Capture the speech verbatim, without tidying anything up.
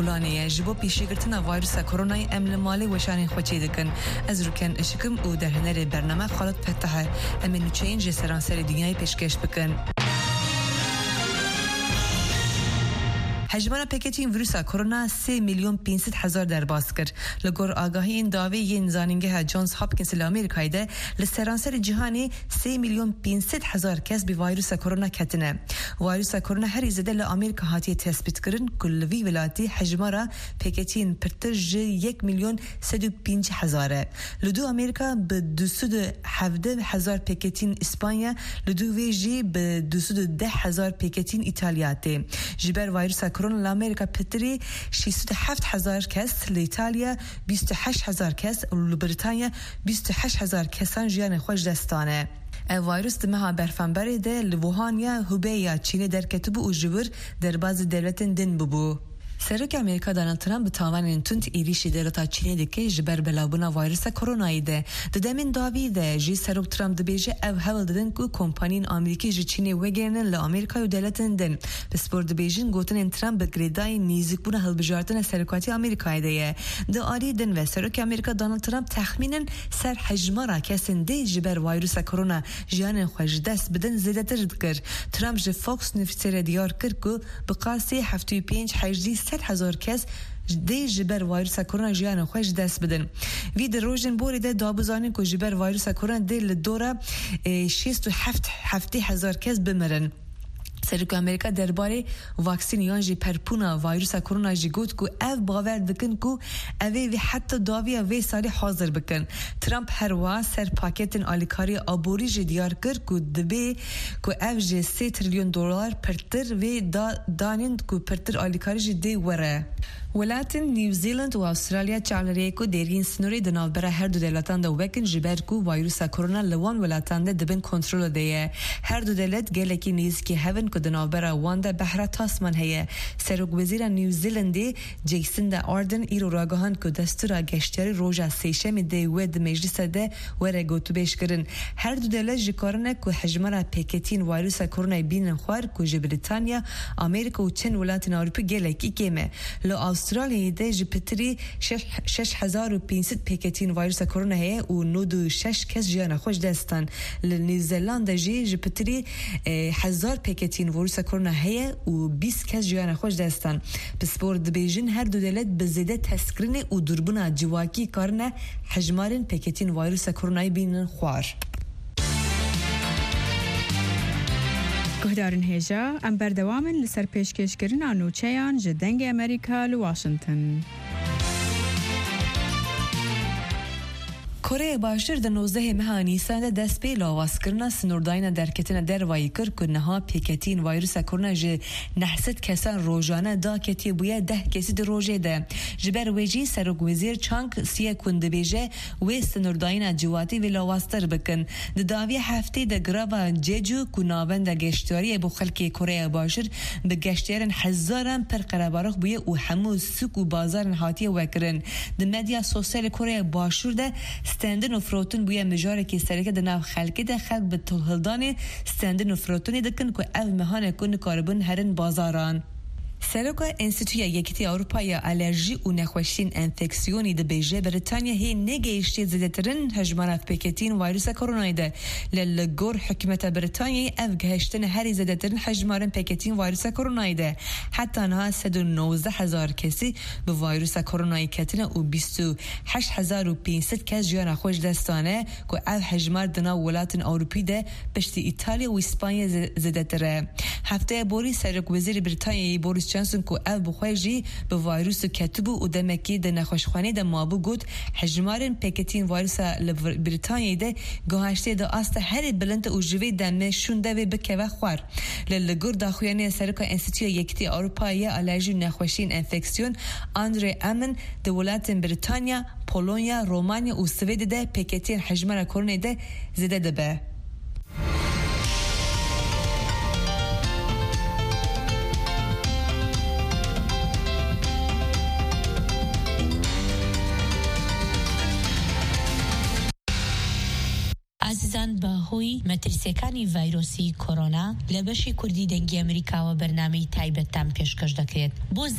گلانه جبو پیشگرتنا ویروس کرونا ام مالی وشان خوچی دکن از روکن اشکم او در هنر برنامه خالد فتح امن چینج سرانسر دنیای پیشکش بکن. حجمان پکیجینگ ویروس کرونا سه میلیون پانصد هزار در باز کرد. لگور آگاهی این داوی این زانینگه جانز هاپکینز لامریکایی ده لسرانسر جهانی سه میلیون پانصد هزار کس به ویروس کرونا کتنه. ویروس کرونا هر زده لامریکا هاتی تثبیت کردن کلوی ولاتی حجمارا پکیجین پرتج یک میلیون سد و پنج هزاره. لدو امریکا به دویست و هفده هزار پکیجین اسپانیا لدو ویجی به دویست و ده هزار پکیجین ایتالیاته. جبر ویروس کرونا لامریکا پتری ششصد و هفت هزار کس، لایتالیا بیست و هشت هزار کس و لبریتانیا بیست و هشت هزار کسان جیان خوش دستانه. ویروس دمها برفنبری ده لوهانیا هوبیا چینی در کتب و جبر در باز دولتن دن ببو. سرک امریکا دانالد ترامپ به تاوان انتونت ایریشی دلتا چینی دکی جبر بلاوبنا ویروس کرونایی ده. ددمین داوی ده جی سرک ترامپ دبیجه او هول دادن که کمپانین آمریکی جی چینی وگرنن لامریکا و دلتن دن. بسپور دبیجن گوتن ترامپ به گریدای نیزیک بونه هل بجارتن سرکاتی آمریکایی ده. ده آری دن و سرک امریکا دانالد ترامپ تخمینن سر حجمارا کسن ده جبر ویروس کرونا جیان خوش دست بدن زیده ترد کر. ترامپ جی فوکس نفسر دیار کر که بقاسی هفته و پنج حجدی ست هزار کس دی جبر ویروس کرونا جیان خوش دست بدن. وی در روزن بوری ده دابزانین که جبر ویروس کرونا دی لدورا شصت و هفت هفته هزار کس بمرن. سرک امریکا درباره واکسین یان جی پرپونا ویروس کرونا جی گوت کو اف باور دکن کو اوی وی حتی داوی اوی سالی حاضر بکن. ترامپ هر وا سر پاکتن آلیکاری آبوری جی دیار کر کو دبی کو اف جی سه تریلیون دلار پرتر وی دا دانین کو پرتر آلیکاری جی دی وره. ولاتن نیوزیلند و استرالیا چالری کو درین سنوری دنال برا هر دو دولتان دا وکن جبر کو ویروس کرونا لوان ولاتان ده دبن کنترل دیه. هر دو دولت گلکی نیز که هون کو دنال برا وان ده بحر تاسمان هیه. سروک وزیر نیوزیلندی جیسندا آردن ایرو راگهان کو دستور گشتری روزا سیشم دی ود مجلس ده وره گوتو بیش کرن. هر دو دولت جکارنه کو حجمرا پکتین ویروس کرونا بینن خوار کو بریتانیا، آمریکا و چند ولایت اروپا گلکی کمه. لو استرالیا ده جپتری شش هزار و پانصد پکتین ویروس کرونا هی و نود و شش کس جیان خوش دستان. نیوزلند جی جپتری هزار پکتین ویروس کرونا هی و بیست کس جیان خوش دستان. بسپور دبیجن هر دو دولت بزیده تسکرین و دربنا جواکی کارنه حجمارن پکتین ویروس کرونا بینن خوار. گهدارن هیجا ام بردوامن لسر پیشکش کرن آنوچهان جدنگ امریکا لواشنطن. کره باشتر در نوزده ماه نیسان دست به لاواز کردن سنورداین درکتن در وای کرد که نها پیکتین ویروس کرونا ج نحست کسان روزانه دا کتی بویا ده کسی در روزه ده. جبر ویجی سرک وزیر چانک سیه کنده بیجه و سنورداین جواتی و لاوازتر بکن. داوی هفته در گرابا جیجو که ناوند گشتاری بو خلکی کره باشتر به گشتیارن هزارن پر قربارخ بویا و همو سوک و بازارن حاتی وکرن. در مدیا سوسیال کره باشتر ده ستندن و فروتون بویا مجاره که سرکه در ناو خلکی ده خلق به تلهلدان ستندن و فروتونی دکن که او مهانه کن کاربون هرن بازاران. سرکا انستیتوی یکتی اروپای آلرژی و نخوشین انفکسیونی ده بیجه بریتانیا هی نگیشتی زدترین حجمان پکتین ویروس کرونایی ده. للگور حکمت بریتانیا اف گهشتن هری زدترین حجمان پکتین ویروس کرونایی ده. حتی آنها صد و نوزده هزار کسی به ویروس کرونایی کتنه و بیست و هشت هزار و پانصد کس جیان خوش دستانه که اف حجمان دنا ولایت اروپی ده پشتی ایتالیا و اسپانیا زدتره. هفته بوری سرک وزیر بریتانیا بوریس جانسون که او بخواهی به ویروس کتبو و دمکی ده نخوشخانه ده مابو گود حجمارن پکتین ویروس بریتانیای ده گوهشته ده آست هر بلند و جوی دمه شونده و بکه و خوار. للگور داخویانه سرکا انستیتوی یکتی اروپایی آلرژی نخوشین انفکسیون آندره امن ده ولایت بریتانیا، پولونیا، رومانیا و سوید ده پکتین حجمار کرونا ده زده ده به. عزیزان به هوی مترسیکانی ویروسی کرونا لبشی کردی دنگی امریکا و برنامه تایبتان پیشکش دکرد. بو